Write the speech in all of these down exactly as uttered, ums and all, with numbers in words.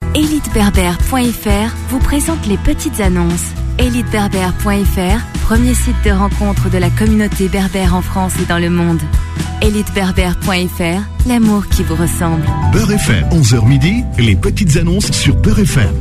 Elite Berbère point F R vous présente les petites annonces. Elite Berbère point F R, premier site de rencontre de la communauté berbère en France et dans le monde. Elite Berbère point F R, l'amour qui vous ressemble. Beurre F M, onze heures midi, les petites annonces sur Beurre F M.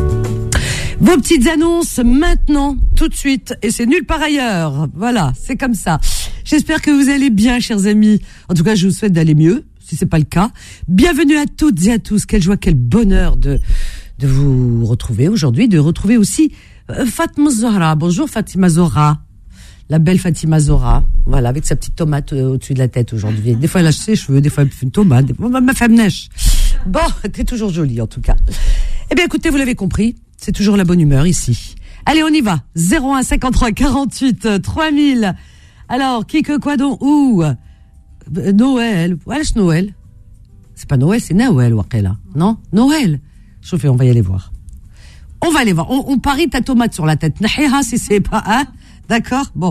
Vos petites annonces maintenant, tout de suite, et c'est nulle part ailleurs. Voilà, c'est comme ça. J'espère que vous allez bien, chers amis. En tout cas, je vous souhaite d'aller mieux, si c'est pas le cas. Bienvenue à toutes et à tous. Quelle joie, quel bonheur de de vous retrouver aujourd'hui, de retrouver aussi euh, Fatima Zahra. Bonjour Fatima Zahra, la belle Fatima Zahra. Voilà, avec sa petite tomate euh, au-dessus de la tête aujourd'hui. Des fois, elle lâche ses cheveux, des fois, elle fait une tomate. Des fois, ma femme neige. Bon, t'es toujours jolie, en tout cas. Eh bien, écoutez, vous l'avez compris. C'est toujours la bonne humeur ici. Allez, on y va. zéro un cinquante-trois quarante-huit trois mille. Alors, qui que quoi donc où euh, Noël. Wesh Noël. C'est pas Noël, c'est Noël, Waqela. Non Noël. Chauffez, on va y aller voir. On va aller voir. On, on parie ta tomate sur la tête. Nahiha, si c'est pas, hein. D'accord? Bon.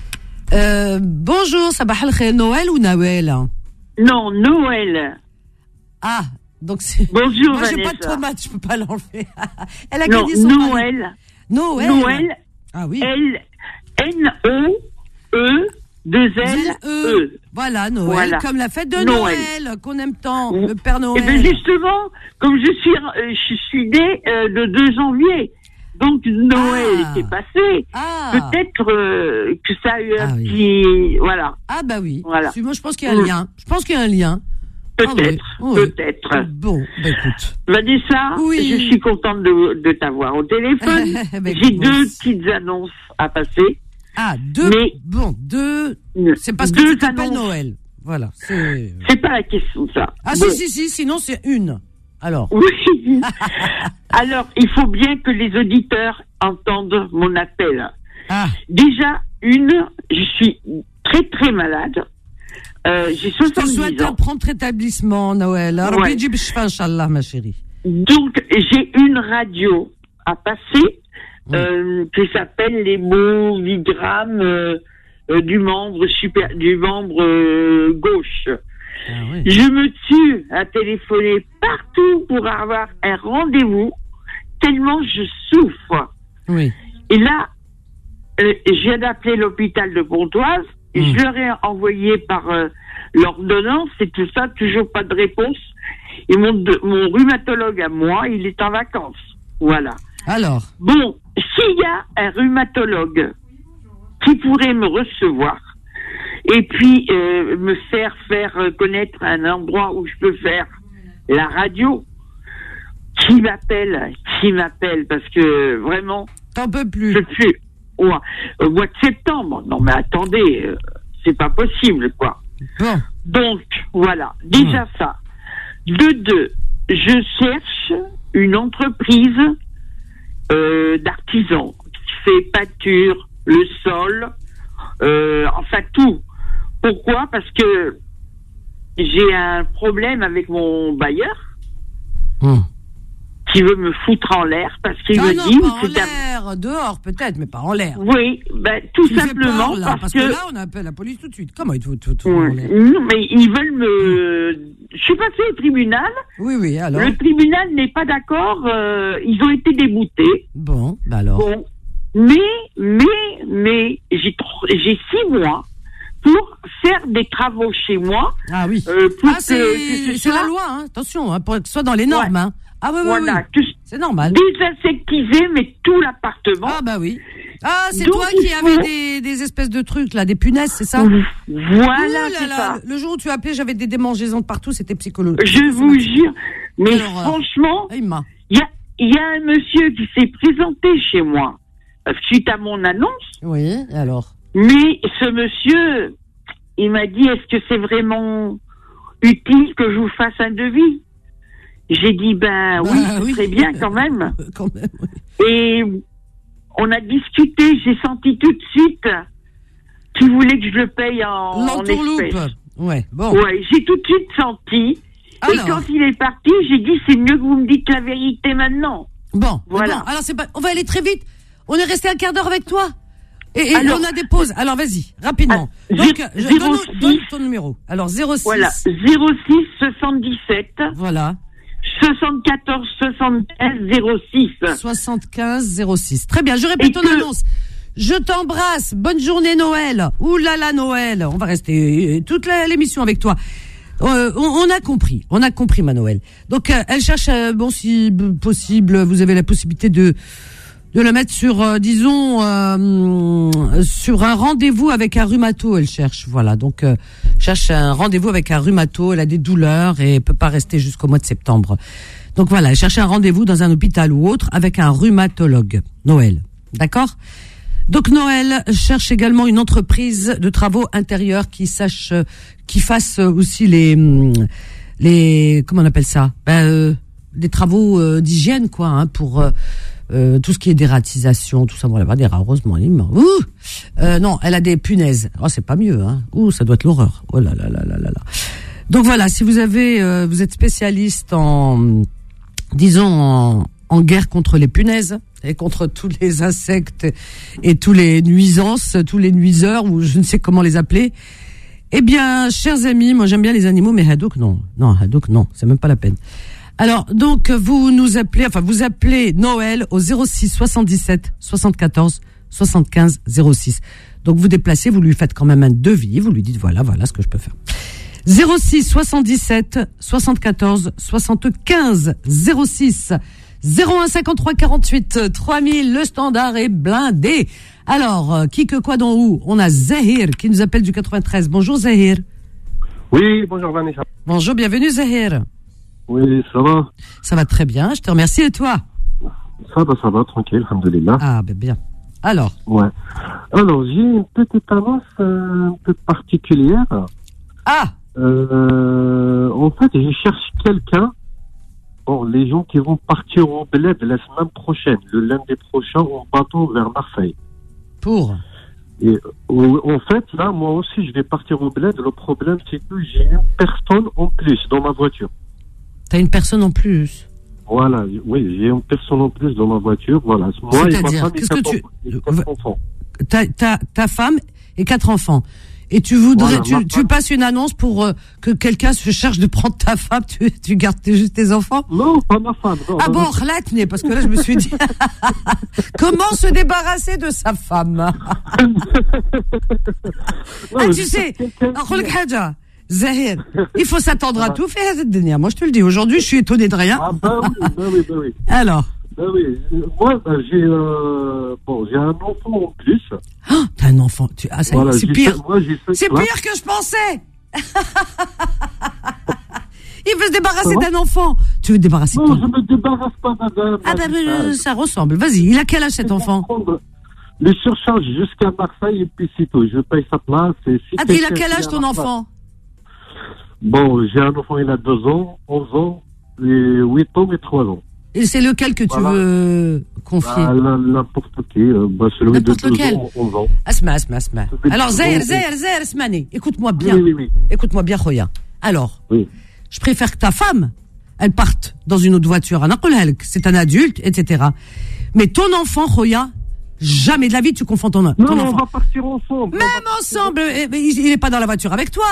Euh, bonjour, sabah al-khair. Noël ou Noël? Non, Noël. Ah. Donc c'est... Bonjour, moi, Vanessa. j'ai pas de tomate, je peux pas l'enlever. Elle a non, gagné son Noël. mari. Noël. Noël. Ah oui. L, N, O, E, deux L, E. Voilà, Noël. Voilà. Comme la fête de Noël, Noël qu'on aime tant, le Père Noël. Et bien justement, comme je suis, euh, je suis née euh, le deux janvier. Donc Noël ah. était passé. Ah. Peut-être euh, que ça a eu un ah, petit... Oui. Voilà. Ah bah oui. Voilà. Moi, je pense qu'il y a un lien. Je pense qu'il y a un lien. Peut-être, ah oui. peut-être. Oui. Bon, bah écoute. Vanessa, oui. je suis contente de, de t'avoir au téléphone. bah, J'ai deux aussi. petites annonces à passer. Ah, deux. Mais bon, deux. C'est parce deux que tu t'appelles annonces. Noël. Voilà. C'est... c'est pas la question, ça. Ah bon. si, si, si, sinon c'est une. Alors. Oui. Alors, il faut bien que les auditeurs entendent mon appel. Ah. Déjà, une, je suis très très malade. Euh, j'ai soixante-dix ans. Je te souhaite un prompt rétablissement, Noël. Ouais. Inch'Allah, ma chérie. Donc, j'ai une radio à passer oui. euh, qui s'appelle les mots vigrammes euh, euh, du membre super, du membre euh, gauche. Ah, oui. Je me tue à téléphoner partout pour avoir un rendez-vous tellement je souffre. Oui. Et là, euh, je viens d'appeler l'hôpital de Pontoise. Et mmh. je leur ai envoyé par euh, l'ordonnance et tout ça, toujours pas de réponse. Et mon, de, mon rhumatologue à moi, il est en vacances. Voilà. Alors. Bon, s'il y a un rhumatologue qui pourrait me recevoir et puis euh, me faire faire connaître un endroit où je peux faire la radio, qui m'appelle, qui m'appelle, parce que vraiment... T'en peux plus. Je suis... Ouais. Au mois de septembre. Non, mais attendez, euh, c'est pas possible, quoi. Bon. Donc, voilà. Déjà mmh. ça. De deux, je cherche une entreprise euh, d'artisans qui fait peinture, le sol, euh, enfin tout. Pourquoi? Parce que j'ai un problème avec mon bailleur. Mmh. Qui veut me foutre en l'air parce qu'il ah me non, dit... pas en c'est l'air, un... dehors peut-être, mais pas en l'air. Oui, ben, tout tu simplement peur, là, parce, parce que... que... là, on appelle la police tout de suite. Comment ils te foutent oui. en l'air? Non, mais ils veulent me... Je suis passée au tribunal. Oui, oui, alors... Le tribunal n'est pas d'accord, euh, ils ont été déboutés. Bon, bah alors... Bon, mais, mais, mais, j'ai, j'ai six mois pour faire des travaux chez moi. Ah oui. Euh, pour ah, que, c'est, que c'est soit... la loi, hein. Attention, hein, pour que ce soit dans les normes, ouais. hein. Ah oui, oui, voilà, oui. C'est normal. Désinsectiser, mais tout l'appartement. Ah bah oui. Ah, c'est donc, toi qui faut... avais des, des espèces de trucs, là, des punaises, c'est ça? Voilà, Ouh c'est là, ça. Le jour où tu appelais, j'avais des démangeaisons de partout, c'était psychologique. Je vous jure, mais alors, franchement, il euh, y a, y a un monsieur qui s'est présenté chez moi, suite à mon annonce. Oui, alors? Mais ce monsieur, il m'a dit, est-ce que c'est vraiment utile que je vous fasse un devis? J'ai dit, ben bah, oui, ce oui. serait bien quand même. quand même oui. Et on a discuté, j'ai senti tout de suite qu'il voulait que je le paye en, en espèces. Ouais, bon. Ouais, j'ai tout de suite senti. Alors. Et quand il est parti, j'ai dit, c'est mieux que vous me dites la vérité maintenant. Bon, voilà. Bon, alors c'est pas, on va aller très vite. On est resté un quart d'heure avec toi. Et, et alors, on a des pauses. Alors vas-y, rapidement. Ah, Donc, zéro donne, six, donne ton numéro. Alors zéro six. Voilà, zéro six soixante-dix-sept. Voilà. soixante-quatorze soixante-quinze zéro six. soixante-quinze zéro six. Très bien, je répète ton que... annonce. Je t'embrasse. Bonne journée Noël. Ouh là là Noël. On va rester toute la, l'émission avec toi. Euh, on, on a compris. On a compris ma Noël. Donc euh, elle cherche, euh, bon si possible, vous avez la possibilité de de la mettre sur, euh, disons, euh, sur un rendez-vous avec un rhumato. Elle cherche, voilà. Donc euh, cherche un rendez-vous avec un rhumato. Elle a des douleurs et peut pas rester jusqu'au mois de septembre. Donc voilà, elle cherche un rendez-vous dans un hôpital ou autre avec un rhumatologue. Noël, d'accord ? Donc Noël cherche également une entreprise de travaux intérieurs qui sache, qui fasse aussi les, les, comment on appelle ça, ben, euh, des travaux euh, d'hygiène quoi, hein, pour euh, euh, tout ce qui est dératisation, tout ça. Bon, elle va dire heureusement, ouh, euh, non, elle a des punaises. Oh, c'est pas mieux, hein. Ouh, ça doit être l'horreur. Oh là là là là là là. Donc voilà, si vous avez, euh, vous êtes spécialiste en, disons en, en guerre contre les punaises et contre tous les insectes et tous les nuisances, tous les nuiseurs ou je ne sais comment les appeler. Eh bien, chers amis, moi j'aime bien les animaux, mais Hadouk non, non Hadouk non, c'est même pas la peine. Alors donc vous nous appelez, enfin vous appelez Noël au zéro six soixante-dix-sept soixante-quatorze soixante-quinze zéro six. Donc vous déplacez, vous lui faites quand même un devis, vous lui dites voilà voilà ce que je peux faire. zéro six soixante-dix-sept soixante-quatorze soixante-quinze zéro six. zéro un cinquante-trois quarante-huit trois mille, le standard est blindé. Alors, euh, qui que quoi dans où? On a Zahir qui nous appelle du quatre-vingt-treize. Bonjour Zahir. Oui, bonjour Vanessa. Bonjour, bienvenue Zahir. Oui, ça va? Ça va très bien, je te remercie et toi? Ça va, ça va, tranquille, alhamdoulilah. Ah, ben bien. Alors? Ouais. Alors, j'ai une petite annonce euh, un peu particulière. Ah! Euh, en fait, je cherche quelqu'un. Bon, les gens qui vont partir au bled la semaine prochaine, le lundi prochain, en bateau vers Marseille. Pour Et en fait, là, moi aussi, je vais partir au bled. Le problème, c'est que j'ai une personne en plus dans ma voiture. T'as une personne en plus? Voilà, oui, j'ai une personne en plus dans ma voiture. Voilà. Moi C'est-à-dire, et ma femme, qu'est-ce que tu... et quatre enfants. Ta, ta, ta femme et quatre enfants. Et tu voudrais, Voilà, tu, ma tu femme... passes une annonce pour euh, que quelqu'un se cherche de prendre ta femme, tu, tu gardes juste tes enfants? Non, pas ma femme. Non, ah non, bon, non. relatne, parce que là je me suis dit, comment se débarrasser de sa femme? Non, Ah tu sais, Zahir, il faut s'attendre à tout faire cette dernière. Moi je te le dis, aujourd'hui je suis étonné de rien. Ah bah oui, bah oui, bah oui. Alors? Bah oui, moi bah, j'ai euh, bon, j'ai un enfant en plus. Oh, t'as un enfant, tu... ah, ça Voilà, c'est j'ai pire. fait- moi, j'ai fait C'est classe. pire que je pensais. Il veut se débarrasser Comment d'un enfant. Tu veux te débarrasser de Non, ton... je me débarrasse pas, madame. Ah bah, madame. euh, ça ressemble. Vas-y, il a quel âge cet enfant? Prendre les surcharges jusqu'à Marseille et puis c'est tout. Je paye sa place. Et si Ah, il a quelqu'un quel qui âge a ton la enfant? place- Bon, j'ai un enfant, il a deux ans, onze ans, et huit ans et trois ans. Et c'est lequel que tu Voilà. veux confier? Ah, la- n'importe qui, euh, bah, celui de N'importe deux lequel. ans, onze ans. Asma, asma, asma. peut être Alors, Zahir, bon. Zahir, Zahir, Asmani, écoute-moi bien. Oui, oui, oui. Écoute-moi bien, Khoya. Alors, Oui. je préfère que ta femme, elle parte dans une autre voiture. C'est un adulte, et cetera. Mais ton enfant, Khoya, jamais de la vie tu confonds ton, ton Non, on enfant. va partir ensemble. Même ensemble, eh, mais il n'est pas dans la voiture avec toi.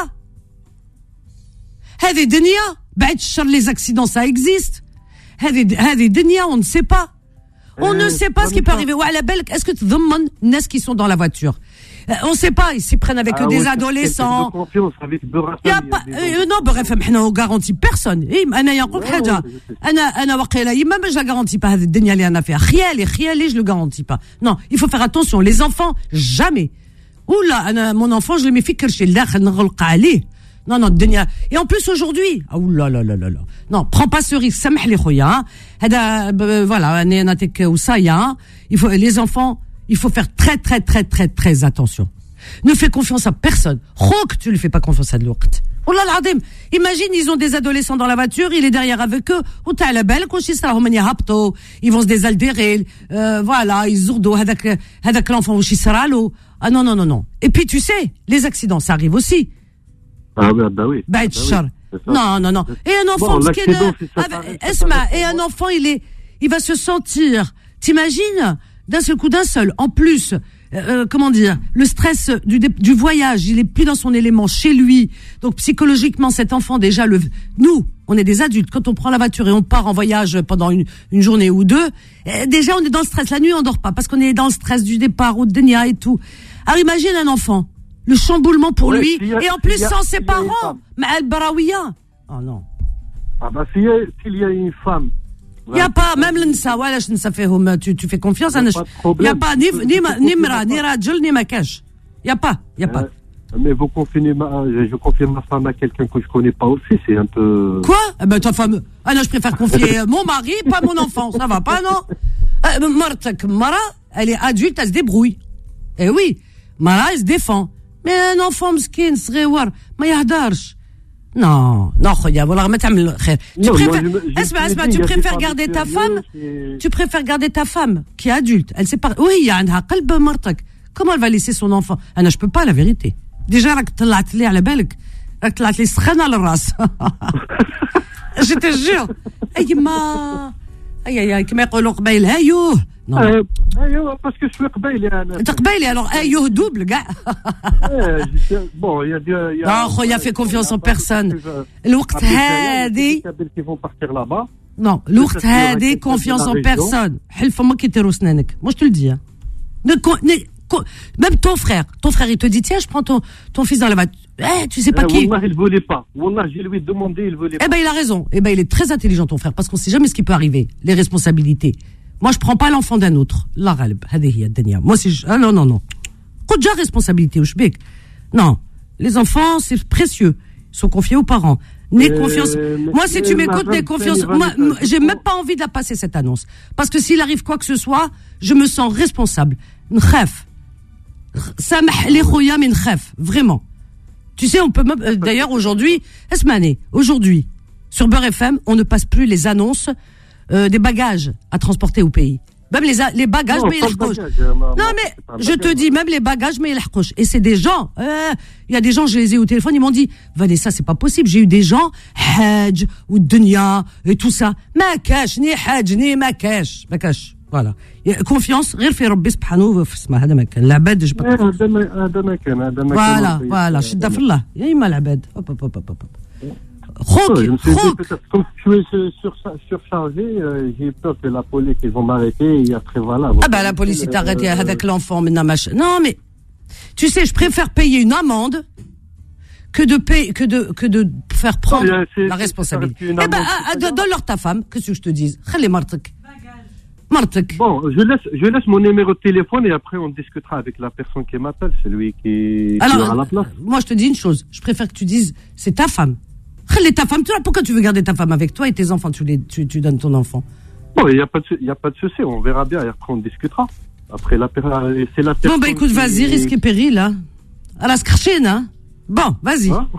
Hadi dunya, ba'd shar, les accidents, ça existe. Hadi hadi dunya, on ne sait pas. On Eh, ne sait pas ce qui peut Vanessa. arriver. Ouais, la belle, est-ce que tu demandes nes qui sont dans la voiture? Euh, on ne sait pas, ils s'y prennent avec Ah, des ouais, adolescents. quelqu'un de confiance avec Burrassan, Il y a il y a pas, des euh, non, bref, حنا on garantit personne. إيه، أنا يقول Ouais, حاجة. ouais, je sais. أنا أنا واقيلا يما ما je la garantis pas هذه الدنيا اللي أنا فيها. خيالي خيالي je le garantis pas. Non, il faut faire attention. Les enfants, jamais. Oula, أنا mon enfant je le mets في كرشي الداخل نغلق عليه. Non, non, الدنيا. Et en plus aujourd'hui, ah oula là là là là. Non, prends pas ce risque. سامح لي خويا. هذا ب- voilà, أنا نعطيك وصايا. Il faut les enfants, il faut faire très très très très très attention. Ne fais confiance à personne. Rock, tu ne fais pas confiance à l'autre. Oh là là, imagine, ils ont des adolescents dans la voiture, il est derrière avec eux. Ou t'as la belle, ils vont se désaltérer, euh, voilà, ils zourdent, hadak, hadak l'enfant, ou chisaralo. Ah non, non, non, non. Et puis, tu sais, les accidents, ça arrive aussi. Ah, bah, bah oui. Bah, Bah oui, tchar. c'est ça. Non, non, non. Et un enfant, Bon, parce que l'accident, le- si ça avec- t'arrive, ça Esma, t'arrive et pour un moi. enfant, il est, il va se sentir, t'imagines, d'un seul coup, d'un seul. En plus, euh, comment dire, le stress du, dé- du voyage, il est plus dans son élément chez lui. Donc, psychologiquement, cet enfant, déjà, le, nous, on est des adultes. Quand on prend la voiture et on part en voyage pendant une, une journée ou deux, eh, déjà on est dans le stress. La nuit on dort pas parce qu'on est dans le stress du départ ou de Denia et tout. Alors imagine un enfant, le chamboulement pour Ouais, lui s'il y a- et en plus s'il y a- sans ses s'il y a une parents. femme. Mais al barawiya. Oh non. Ah bah s'il y a, s'il y a une femme. Il n'y a pas, même l'nsa, voilà, je ne sais pas, tu, tu fais confiance à Y a un. pas de Il problème. n'y a pas ni, Je- ni, je ma- confirme ni mra, pas. ni rajul, ni makash. Il n'y a pas, il n'y a pas. Euh, mais vous confiez ma, je confie ma femme à quelqu'un que je connais pas aussi, c'est un peu. Quoi? Eh ben, ta femme. Ah non, je préfère confier mon mari, pas mon enfant. Ça va pas, non? Euh, Martak, Mara, elle est adulte, elle se débrouille. Eh oui. Mara, elle se défend. Mais un enfant مسكين صغير ما يهدرش. Non, non, khoya, voilà, ما تعمل خير. Tu Non, moi, préfères, je me- je اسمع, me اسمع, dis, tu il y a des préfères femmes garder ta sérieuses femme, et- tu préfères garder ta femme, qui est adulte. Elle sait pas, oui, il y a عندها قلب مرتك. Comment elle va laisser son enfant? انا je peux pas, la vérité. Déjà, راك طلعت لي على بالك. راك طلعت لي سخانة على الراس. Je te jure. اي ما اي اي كما يقولوا قبيل هايوه. Non. Euh, أيوة, parce que je suis قبيلي أنا. انت قبيلي alors ايوه double كاع. Ouais, je sais- Bon, il y a des. il y a- Non, خويا, fais confiance en personne. Je- الوقت Après, il y a هادي. des Kabyles qui vont partir là-bas. Non, الوقت Ça, c'est هادي vrai, confiance c'est en la région. personne. حل فمك يطيروا سنانك. Moi je te le dis. Hein. Ne, co- ne, co- même ton frère, ton frère il te dit tiens, je prends ton ton fils dans la voiture. Eh, tu sais pas Euh, qui. Wallah, il voulait pas. Wallah, je lui ai demandé, il voulait pas. Eh ben il a raison. Eh ben il est très intelligent ton frère parce qu'on sait jamais ce qui peut arriver, les responsabilités. Moi je prends pas l'enfant d'un autre. La غالب هذه هي الدنيا. Moi si je... ah non non non. خد déjà responsabilité وش بيك. Non, les enfants c'est précieux. Ils sont confiés aux parents. N'aie Euh, confiance. mais- Moi si tu mais m'écoutes, ma n'aie femme, confiance. elle va Moi me faire- m- j'ai même pas envie de la passer cette annonce parce que s'il arrive quoi que ce soit, je me sens responsable. نخاف. سامح لي خويا من نخاف vraiment. Tu sais, on peut même, euh, d'ailleurs, aujourd'hui, Esmané, aujourd'hui, sur Beurre F M, on ne passe plus les annonces euh, des bagages à transporter au pays. Même les, a- les bagages, Non, mais pas ils le les bagage, euh, ma- Non, ma- mais c'est pas un je te bagage. dis, même les bagages, mais ils les Et c'est des gens, euh, il y a des gens, je les ai au téléphone, ils m'ont dit, Vanessa, c'est pas possible. J'ai eu des gens, Hajj, ou Dunya, et tout ça. Ma cash, ni Hajj, ni ma cash. Ma cash. Voilà. Il y a confiance, غير في ربي سبحانه وفسمه هذا ما كان العباد جبت إيه، هذا ما- هذا ما كان هذا ما كان فوالا مرضي. فوالا شدها في الله يا اما العباد هوب هوب هوب هوب Ouais, خوك je me suis dit, خوك peut-être, comme je suis sur- sur- surchargé, euh, j'ai peur que la police, ils vont m'arrêter et après voilà. Ah bah la police il t'arrête Euh, avec l'enfant maintenant machin. Non mais tu sais je préfère payer une amende que de payer que de que de faire prendre Non, c'est- la c'est- responsabilité. c'est une Eh ben amende, ah, ah, c'est pas donne-leur ta femme, qu'est-ce que je te dise. خلي مرتك مرتك. Bon, je laisse, je laisse mon numéro de téléphone et après on discutera avec la personne qui m'appelle, celui qui, qui Alors aura la place. euh, moi je te dis une chose, je préfère que tu dises c'est ta femme. خلي ta femme, toi pourquoi tu veux garder ta femme avec toi et tes enfants tu les tu, tu donnes ton enfant. Bon, il n'y a pas de, sou- il y a pas de souci, on verra bien et après on discutera. Après la per- c'est la personne. Bon bah écoute, qui- vas-y, risque et péril hein. À la skrchine hein. Bon, vas-y. Hein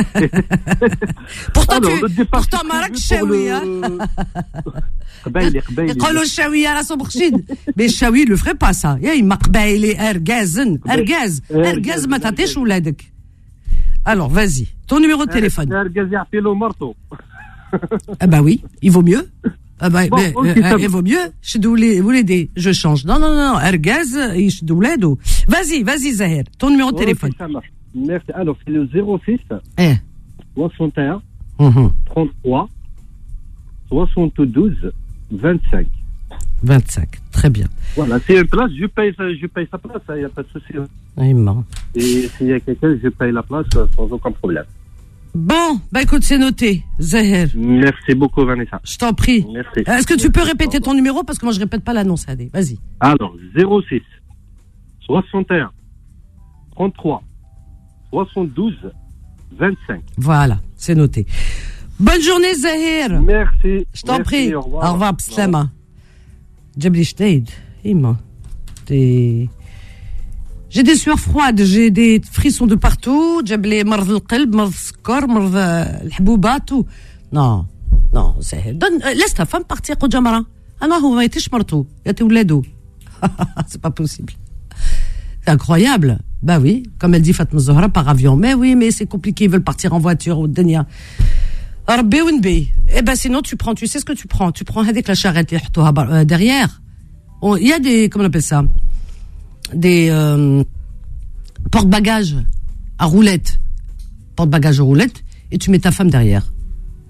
Pourtant Alors, tu le départ, pourtant c'est Marak prévu pour Chaoui le- hein. قبايلي قبايلي. يقولوا الشاوي على صوب خشين mais الشاوي le ferait pas ça يا يما قبايلي ارجازن ارجاز ارجاز ما تعطيش ولادك. Alors vas-y, ton numéro de téléphone. الرجال يعطي له مرته. Ah bah oui, il vaut mieux. Ah bah Bon, mais, ok, euh, ça il va. vaut mieux. Je dois vous l'aider. Je change. Non non non, ارجاز يشدوا ولاده. Vas-y, vas-y Zahir, ton numéro de téléphone. Ok, ça marche. Merci. Alors, c'est le zéro six Eh. soixante et un Mhm. trente-trois soixante-douze vingt-cinq. vingt-cinq. Très bien. Voilà, c'est une place, je paye, sa- je paye sa place, il n'y a pas de souci. Ah, il ment. Et s'il y a quelqu'un, je paye la place euh, sans aucun problème. Bon, bah écoute, c'est noté. Zahir, Merci beaucoup, Vanessa. je t'en prie. Merci. Est-ce que tu Merci. peux répéter ton numéro parce que moi je répète pas l'annonce, Adé. Vas-y. Alors, zéro six soixante et un trente-trois soixante-douze vingt-cinq. Voilà, c'est noté. Bonne journée Zahir. Merci. Je t'en Merci, prie. Au revoir. Au revoir, Pslama. Jabli Shteid. Ima. Des... J'ai des sueurs froides, j'ai des frissons de partout. Jabli مرض القلب, مرض السكر, مرض الحبوبات, tout. Non, non, Zahir. Donne, euh, laisse ta femme partir, Jamara. Ah non, vous m'avez مرتو. يا ولادو. C'est pas possible. C'est incroyable. Bah oui, comme elle dit Fatma Zahra par avion. Mais oui, mais c'est compliqué, ils veulent partir en voiture ou Denia. Rabbi ou Nbi. Eh ben sinon tu prends, tu sais ce que tu prends. Tu prends avec la charrette euh, derrière. Il y a des, comment on appelle ça, des euh, porte-bagages à roulette. Porte-bagages à roulette et tu mets ta femme derrière.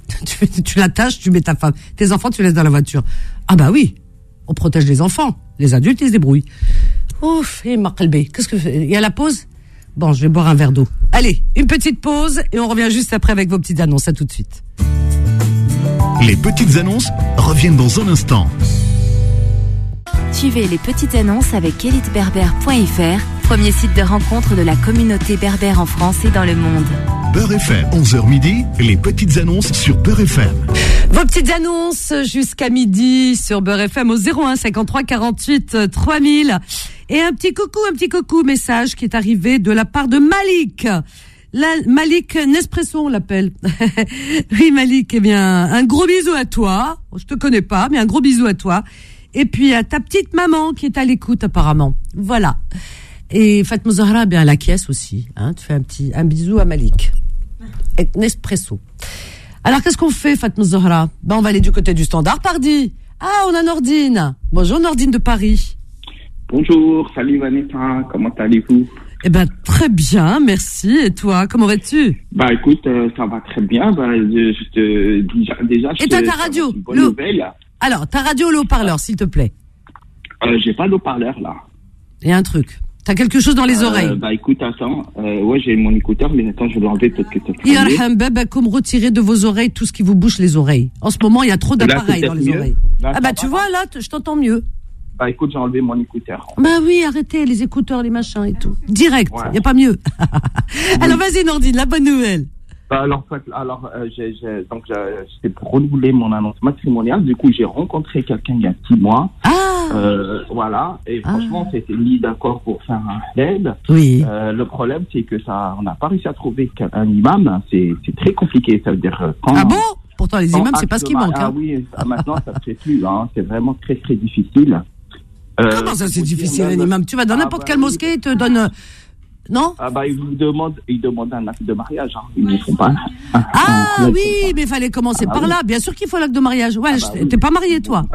tu, tu l'attaches, tu mets ta femme, tes enfants, tu laisses dans la voiture. Ah bah oui, on protège les enfants. Les adultes, ils se débrouillent. Ouf, et ma qalbi. Qu'est-ce que il y a la pause? Bon, je vais boire un verre d'eau. Allez, une petite pause et on revient juste après avec vos petites annonces. À tout de suite. Les petites annonces reviennent dans un instant. Suivez les petites annonces avec elite berber point f r, premier site de rencontre de la communauté berbère en France et dans le monde. Beurre F M, onze heures midi, les petites annonces sur Beurre F M. Vos petites annonces jusqu'à midi sur Beurre F M au zéro un cinquante-trois quarante-huit trois mille. Et un petit coucou, un petit coucou message qui est arrivé de la part de Malik. La, Malik Nespresso, on l'appelle. Oui, Malik, eh bien, un gros bisou à toi. Je te connais pas, mais un gros bisou à toi. Et puis à ta petite maman qui est à l'écoute apparemment. Voilà. Et Fatma Zahra, bien à la caisse aussi. Hein, tu fais un petit un bisou à Malik. Et Nespresso. Alors qu'est-ce qu'on fait, Fatma Zahra? Ben on va aller du côté du standard, pardi. Ah, on a Nordine. Bonjour Nordine de Paris. Bonjour, salut Vanessa, comment allez-vous? Eh ben très bien, merci. Et toi, comment vas-tu? Bah écoute, euh, ça va très bien. Bah je, je te déjà, déjà. Et t'as ta radio? Une bonne nouvelle. Alors, ta radio ou le haut-parleur, s'il te plaît? Euh, j'ai pas de haut-parleur, là. Il y a un truc. T'as quelque chose dans les euh, oreilles? Bah écoute, attends. Euh, ouais, j'ai mon écouteur, mais attends, je vais l'enlever peut-être que ça Yarham Baba, comme retirer de vos oreilles tout ce qui vous bouche les oreilles. En ce moment, il y a trop d'appareils dans les mieux. oreilles. Là, ah bah tu vois, là, je t'entends mieux. Bah écoute, j'ai enlevé mon écouteur. Bah oui, arrêtez les écouteurs, les machins et tout. Direct, il ouais. n'y a pas mieux. Alors vas-y Nordine, la bonne nouvelle. Alors, alors euh, j'ai, j'ai, donc c'était pour renouveler mon annonce matrimoniale. Du coup, j'ai rencontré quelqu'un il y a six mois. Ah. Euh, voilà. Et ah. franchement, c'était mis d'accord pour faire un halal. Oui. Euh, le problème, c'est que ça, on n'a pas réussi à trouver un imam. C'est, c'est très compliqué. Ça veut dire quand. Ah bon? Pourtant, les imams, c'est pas ce qui manque. Ah hein. oui. Maintenant, ça se fait plus. Hein. C'est vraiment très très difficile. Euh, Comment ça, c'est difficile, un imam? Tu vas dans ah n'importe bah, quelle mosquée, ils te donnent. Non? Ah bah ils vous demandent, ils demandent un acte de mariage. Hein. Ils ne font pas. Un, ah un, oui, mais il fallait commencer ah, par oui. là. Bien sûr qu'il faut l'acte de mariage. Ouais, ah, bah, je, oui. T'es pas marié toi?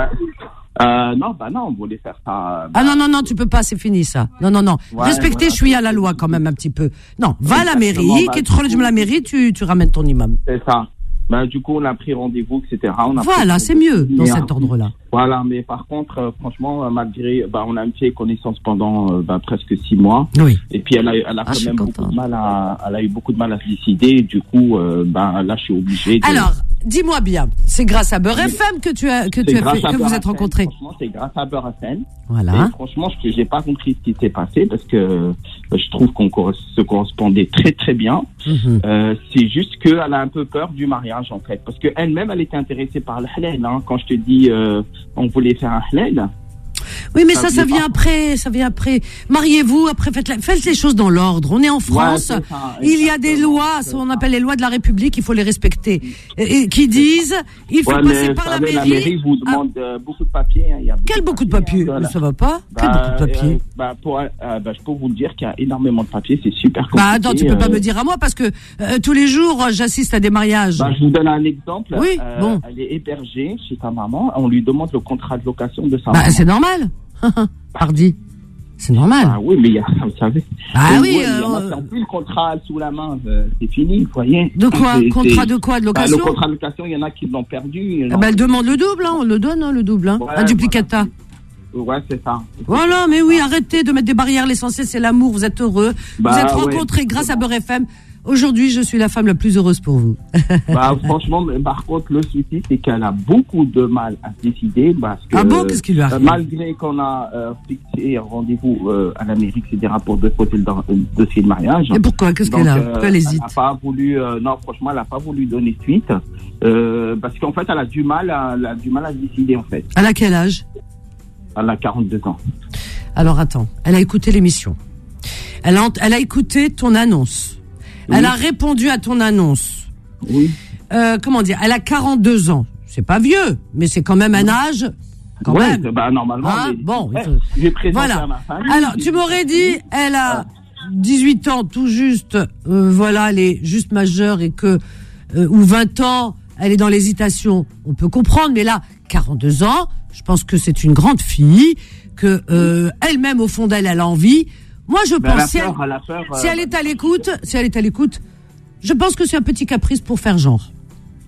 Euh, non, bah non, on voulait faire ça. Bah, ah non non non, tu peux pas, c'est fini ça. Non non non. Ouais, Respectez, voilà, je suis à la loi quand même un petit peu. Non, va à la mairie, bah, qui te relève la mairie, tu tu ramènes ton imam. C'est ça. Bah, du coup, on a pris rendez-vous, et cetera. On a voilà, c'est mieux dans mais, cet ordre-là. Voilà, mais par contre, euh, franchement, euh, malgré, bah, on a un petit connaissance pendant euh, bah, presque six mois. Oui. Et puis elle a, elle a ah, quand même beaucoup de mal à, elle a eu beaucoup de mal à se décider. Et du coup, euh, bah, là, je suis obligé. De... Alors, dis-moi bien, c'est grâce à Beurre F M que tu as que tu as fait, que vous êtes rencontrés. Franchement, c'est grâce à Beurre F M. Voilà. Et franchement, je j'ai pas compris ce qui s'est passé parce que bah, je trouve qu'on se correspondait très très bien. Mm-hmm. Euh, c'est juste qu'elle a un peu peur du mariage en fait, parce que elle-même, elle était intéressée par le halal. Hein. Quand je te dis, euh, on voulait faire un halal. Oui, mais ça, ça, ça vient après, ça vient après. Mariez-vous, après faites, la, faites les choses dans l'ordre. On est en France, ouais, ça, il y a des lois, ce qu'on appelle les lois de la République, il faut les respecter. Et, et qui disent, il faut ouais, passer par la mairie. La mairie vous demande ah. beaucoup de papiers. Hein. Il y a beaucoup Quel beaucoup de papiers, papiers voilà. Ça va pas bah, Quel beaucoup de papiers euh, bah, pour, euh, bah, je peux vous dire qu'il y a énormément de papiers, c'est super compliqué. Bah attends, tu peux euh... pas me dire à moi parce que euh, tous les jours, j'assiste à des mariages. Bah, je vous donne un exemple. Oui, euh, bon. Elle est hébergée chez sa maman, on lui demande le contrat de location de sa bah, maman. C'est normal. Pardi. C'est normal. Ah oui, mais il y a, vous savez. Ah oui, ouais, euh, il y en a qui n'ont plus le contrat sous la main, euh, c'est fini, vous voyez. De quoi? C'est, contrat de quoi? De location? Bah, le contrat de location, il y en a qui l'ont perdu. Ah bah, elle demande le double, hein, on le donne, hein, le double, hein. Ouais, un duplicata. Voilà. Ouais, c'est ça. Voilà, mais oui, arrêtez de mettre des barrières, l'essentiel c'est l'amour, vous êtes heureux. Bah, vous êtes rencontrés ouais, grâce à Beurre F M. Aujourd'hui, je suis la femme la plus heureuse pour vous. Bah, franchement, mais par contre, le souci, c'est qu'elle a beaucoup de mal à se décider. Parce que, ah bon, qu'est-ce qui lui arrive? Malgré qu'on a euh, fixé un rendez-vous euh, à la mairie, et cetera, pour déposer le dossier de mariage. Et pourquoi? Qu'est-ce Donc, qu'elle a? euh, Pourquoi elle hésite? Elle n'a pas voulu, euh, non, franchement, elle n'a pas voulu donner suite. Euh, parce qu'en fait, elle a du mal à, elle a du mal à se décider, en fait. Elle a quel âge? Elle a quarante-deux ans. Alors, attends. Elle a écouté l'émission. Elle a, elle a écouté ton annonce. Oui. Elle a répondu à ton annonce. Oui. Euh, comment dire? Elle a quarante-deux ans. C'est pas vieux, mais c'est quand même un âge. Quand ouais, même. Bah, normalement. Hein mais... Bon, ouais, il faut... j'ai présenté voilà. à ma famille. Alors, tu m'aurais dit, elle a dix-huit ans tout juste, euh, voilà, elle est juste majeure et que, euh, ou vingt ans, elle est dans l'hésitation. On peut comprendre, mais là, quarante-deux ans, je pense que c'est une grande fille, que, euh, elle-même, au fond d'elle, elle a envie. Moi, je ben pense, si, peur, elle, la peur, si elle est à l'écoute, si elle est à l'écoute, je pense que c'est un petit caprice pour faire genre.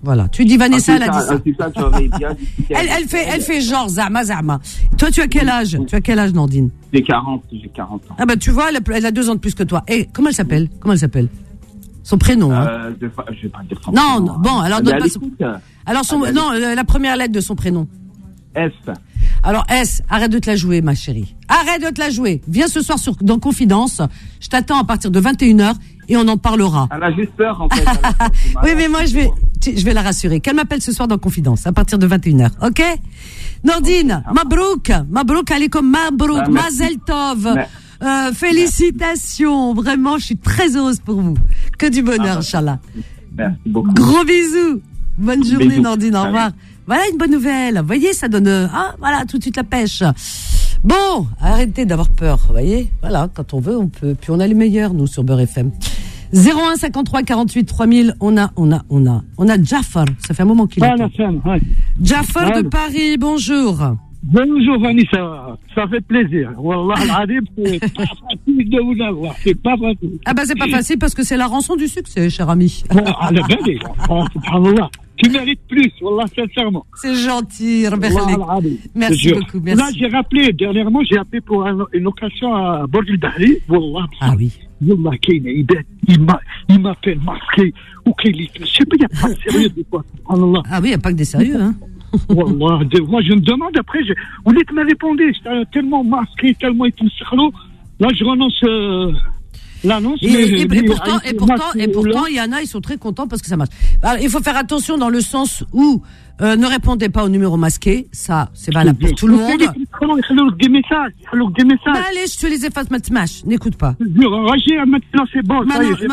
Voilà. Tu dis Vanessa, elle a dit ça. En tout cas, tu aurais bien discuté. Elle, elle fait, elle fait genre Zama Zama. Toi, tu as quel âge? Tu as quel âge, Nandine? J'ai quarante, j'ai quarante ans. Ah bah tu vois, elle a, elle a deux ans de plus que toi. Et comment elle s'appelle? Comment elle s'appelle? Son prénom. Hein. Euh, je, je vais pas dire son non, prénom. non, bon, alors donne pas son. Alors son, non, la première lettre de son prénom. S. Alors S, arrête de te la jouer, ma chérie. Arrête de te la jouer. Viens ce soir sur, dans Confidence. Je t'attends à partir de vingt et une heures et on en parlera. Elle a juste peur, en fait. Oui, mais moi, je vais, je vais la rassurer. Qu'elle m'appelle ce soir dans Confidence à partir de vingt et une heures. OK? Nordine, Mabrouk. Mabrouk, allez comme Mabrouk, Ah, Mazel Tov. Euh, félicitations. Vraiment, je suis très heureuse pour vous. Que du bonheur, Inch'Allah. Merci beaucoup. Gros bisous. Bonne journée, Bisous. Nordine. Au revoir. Voilà une bonne nouvelle. Vous voyez, ça donne, ah, voilà, tout de suite la pêche. Bon, arrêtez d'avoir peur. Vous voyez, voilà, quand on veut, on peut. Puis on a les meilleurs, nous, sur Beurre F M. zéro un cinquante-trois quarante-huit trois mille. On a, on a, on a, on a Jafar. Ça fait un moment qu'il est. Jafar de Paris. Bonjour. Bonjour Vanessa, ça fait plaisir. Wallah al-Adim, c'est pas facile de vous avoir, c'est pas facile. Ah bah c'est pas facile parce que c'est la rançon du succès, cher ami. Ah, la belle, oh, subhanallah. Tu mérites plus, wallah, sincèrement. C'est gentil, Robert. Merci Je, beaucoup, merci. Là, j'ai rappelé, dernièrement, j'ai appelé pour un, une occasion à Borj el-Bahri. Wallah. Ah oui. Wallah, il, il, m'a, il m'appelle masqué, ou qu'il est, je sais pas, il n'y a pas de sérieux de quoi, subhanallah. Ah oui, il n'y a pas que des sérieux, hein. Wallah, de, moi je me demande après, je, vous dites me répondre, j'étais tellement masqué, tellement et tout là je renonce euh, l'annonce. Et, mais, et, et, mais, et pourtant, et pourtant, et pourtant, là, il y en a, ils sont très contents parce que ça marche. Alors, il faut faire attention dans le sens où euh, ne répondez pas au numéro masqué, ça c'est valable pour tout le monde. des messages, des messages. Bah, allez, je te les efface, Matmash, n'écoute pas. Maintenant c'est bon.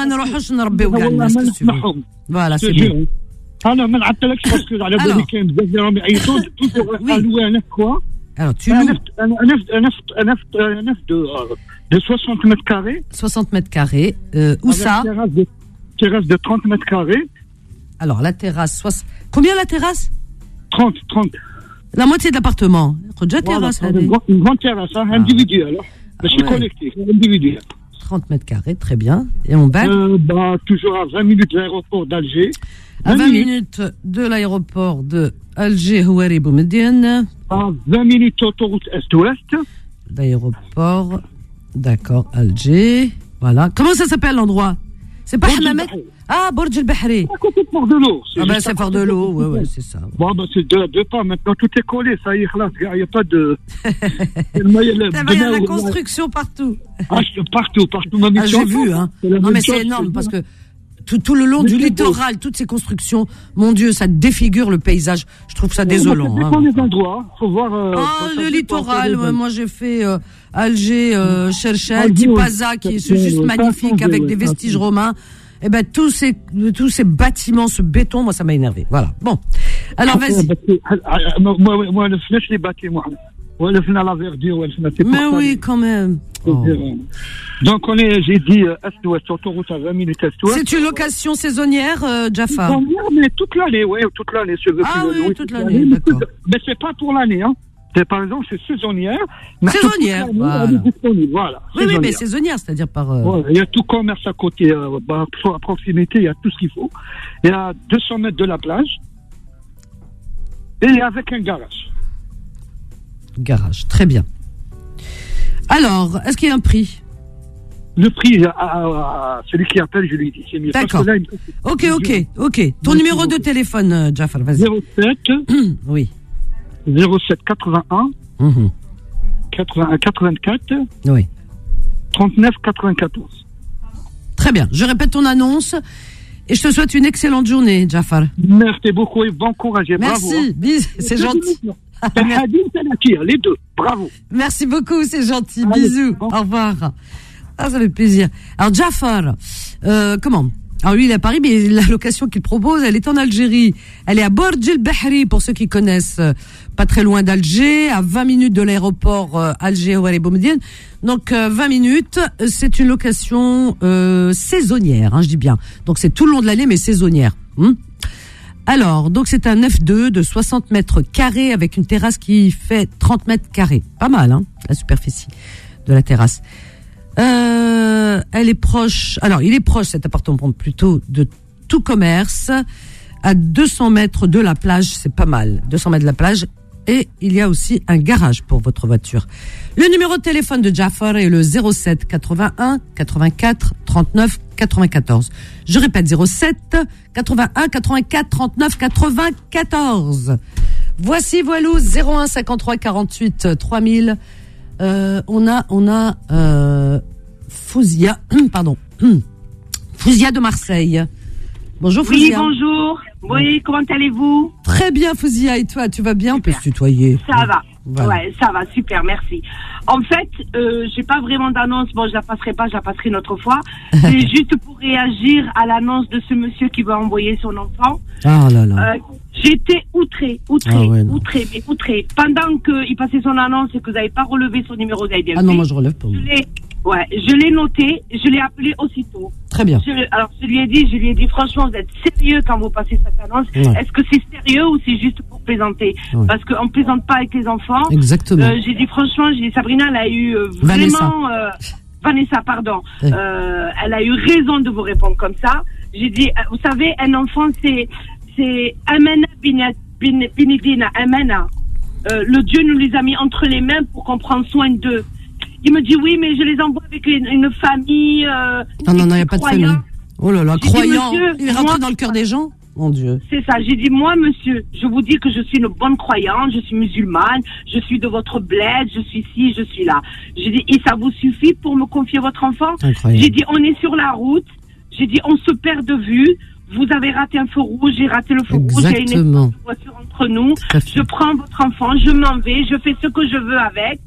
Voilà, c'est bon. انا ما نعطلكش باسكو على بالي كاين بزاف راهم يعيطوا قالوا انا كوا alors tu loues انا انا انا انا de soixante mètres carrés soixante mètres carrés euh, où ça terrasse de trente mètres carrés. Alors la terrasse soix... combien la terrasse? trente trente la moitié de l'appartement. Déjà terrasse voilà, une, une grande terrasse hein, ah. individuelle je suis collectif individuel. trente mètres carrés, très bien. Et on bat euh, bah, toujours à vingt minutes de l'aéroport d'Alger. À vingt minutes de l'aéroport de Alger, Houari Boumedienne. À vingt minutes autoroute Est-Ouest. D'aéroport, d'accord, Alger. Voilà. Comment ça s'appelle l'endroit? C'est pas Hamamet? Ah, Borj el-Bahri. À côté de Fort-de-l'eau. Ah ben c'est Fort-de-l'eau, ouais, ouais, c'est ça. Bon, ben c'est deux, deux pas. Maintenant, tout est collé. Ça y est, là, il n'y a pas de... Il y a la construction partout. Ah, partout, partout. Ah, j'ai vu, hein. Non, mais c'est énorme parce que tout, tout le long du littoral, toutes ces constructions, mon Dieu, ça défigure le paysage. Je trouve ça désolant. Ça dépend des endroits. Faut voir... Euh, ah, le littoral, ouais, moi j'ai fait euh, Alger, euh, Cherchel, Tipaza, qui est juste magnifique avec des vestiges romains. Eh ben tous ces tous ces bâtiments, ce béton, moi ça m'a énervé. Voilà. Bon. Alors vas-y. Moi moi le fenêtre les bâtiments. Ouais, le fenêtre la verdure, ouais, le mais oui, quand même. Oh. Donc on est, j'ai dit Est-Ouest, autoroute à vingt minutes Est-Ouest. C'est une location saisonnière, euh, Jafar. Saisonnière, mais toute l'année, ouais, toute l'année. Ah oui, oui, toute l'année, d'accord. Mais c'est pas pour l'année, hein. C'est par exemple, c'est saisonnière. Saisonnière, voilà. Elle est disponible, voilà. Oui, oui, mais saisonnière, c'est-à-dire par... Euh... Ouais, il y a tout commerce à côté, euh, bah, à proximité, il y a tout ce qu'il faut. Il y a deux cents mètres de la plage. Et avec un garage. Garage, très bien. Alors, est-ce qu'il y a un prix? Le prix, à, à, à celui qui appelle, je lui dis, c'est mieux. D'accord. Là, ok, ok, ok. Ton Merci numéro beaucoup. De téléphone, euh, Jafar, vas-y. zéro sept Oui. zéro sept quatre-vingt-un Mmh. quatre-vingts quatre-vingt-quatre Oui. trente-neuf quatre-vingt-quatorze. Très bien. Je répète ton annonce et je te souhaite une excellente journée, Jafar. Merci beaucoup et bon courage et Merci. Bravo. Merci, c'est gentil. Les deux, bravo. Merci beaucoup, c'est gentil. Allez, bisous. Bon. Au revoir. Ah, ça fait plaisir. Alors, Jafar, euh, comment? Alors, lui, il est à Paris, mais la location qu'il propose, elle est en Algérie. Elle est à Borj el-Bahri, pour ceux qui connaissent, euh, pas très loin d'Alger, à vingt minutes de l'aéroport euh, Alger Houari Boumedienne. Donc, euh, vingt minutes, c'est une location euh, saisonnière, hein, je dis bien. Donc, c'est tout le long de l'année, mais saisonnière. Hum Alors, donc c'est un neuf deux de soixante mètres carrés avec une terrasse qui fait trente mètres carrés. Pas mal, hein, la superficie de la terrasse. Euh, elle est proche, alors il est proche cet appartement plutôt de tout commerce. à deux cents mètres de la plage, c'est pas mal. deux cents mètres de la plage. Et il y a aussi un garage pour votre voiture. Le numéro de téléphone de Jafar est le zéro sept quatre-vingt-un quatre-vingt-quatre trente-neuf quatre-vingt-quatorze. Je répète, zéro sept quatre-vingt-un quatre-vingt-quatre trente-neuf quatre-vingt-quatorze. Voici Voilou, zéro un cinquante-trois quarante-huit trois mille. Euh, on a, on a, euh, Fouzia, pardon, Fouzia de Marseille. Bonjour Fouzia. Oui, bonjour. Oui, comment allez-vous? Très bien Fouzia, et toi, tu vas bien? Super. On peut se tutoyer. Ça va. Voilà. Ouais, ça va, super, merci. En fait, euh, j'ai pas vraiment d'annonce. Bon, je la passerai pas, je la passerai une autre fois. C'est juste pour réagir à l'annonce de ce monsieur qui va envoyer son enfant. Ah là là. Euh, J'étais outrée, outrée, ah ouais, outrée, mais outrée. Pendant qu'il passait son annonce et que vous n'avez pas relevé son numéro, vous avez bien Ah fait. non, moi je relève pas. Je l'ai, ouais, je l'ai noté, je l'ai appelé aussitôt. Très bien. Je, alors, je lui ai dit, je lui ai dit, franchement, vous êtes sérieux quand vous passez cette annonce. Ouais. Est-ce que c'est sérieux ou c'est juste pour plaisanter? Ouais. Parce qu'on ne plaisante pas avec les enfants. Exactement. Euh, j'ai dit, franchement, j'ai dit, Sabrina, elle a eu euh, Vanessa. vraiment... Euh, Vanessa, pardon. Ouais. Euh, elle a eu raison de vous répondre comme ça. J'ai dit, euh, vous savez, un enfant, c'est... c'est Amana binidina, Amana. Euh, le Dieu nous les a mis entre les mains pour qu'on prenne soin d'eux. Il me dit, oui, mais je les envoie avec une, une famille... Euh, non, non, non, il n'y a pas de famille. Oh là là, J'ai croyant, dit, monsieur, il est rentré moi, dans le cœur des gens. Mon Dieu. C'est ça, j'ai dit, moi, monsieur, je vous dis que je suis une bonne croyante, je suis musulmane, je suis de votre bled, je suis ci, je suis là. J'ai dit, et ça vous suffit pour me confier votre enfant? Incroyable. J'ai dit, on est sur la route, j'ai dit, on se perd de vue, vous avez raté un feu rouge, j'ai raté le feu rouge, il y a une Exactement. voiture entre nous, je prends votre enfant, je m'en vais, je fais ce que je veux avec,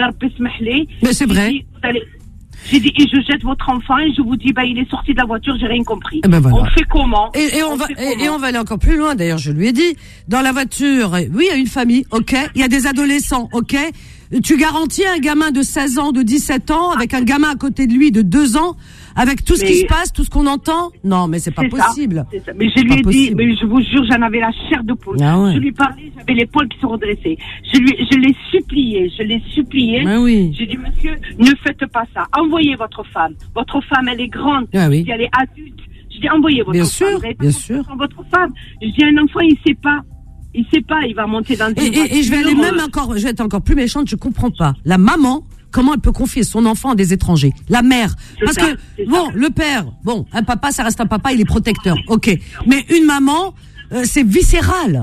mais c'est vrai. J'ai dit, vous allez... J'ai dit, et je jette votre enfant et je vous dis, bah, il est sorti de la voiture, j'ai rien compris. Eh ben voilà. On fait comment? Et, et on, on va, fait et, comment et on va aller encore plus loin. D'ailleurs, je lui ai dit, dans la voiture, oui, il y a une famille, ok. Il y a des adolescents, ok. Tu garantis un gamin de seize ans, de dix-sept ans, avec un gamin à côté de lui de deux ans, avec tout ce mais qui se passe, tout ce qu'on entend? Non, mais c'est pas possible. Ça, ça. Mais je lui ai dit, mais je vous jure, j'en avais la chair de poule. Ah ouais. Je lui parlais, j'avais les poils qui se redressaient. Je lui, je l'ai supplié, je l'ai supplié. Ah oui. J'ai dit, monsieur, ne faites pas ça. Envoyez votre femme. Votre femme, elle est grande. Ah oui. Si elle est adulte. Je dis, envoyez votre bien femme. Sûr, vous avez pas bien sûr. Votre femme. Je dis, un enfant, il sait pas. Il sait pas, il va monter dans une et, voiture. Et, et je vais aller même encore, je vais être encore plus méchante, je comprends pas. La maman, comment elle peut confier son enfant à des étrangers? La mère. Parce ça, que, bon, ça. Le père, bon, un papa, ça reste un papa, il est protecteur. Ok. Mais une maman, euh, c'est viscéral.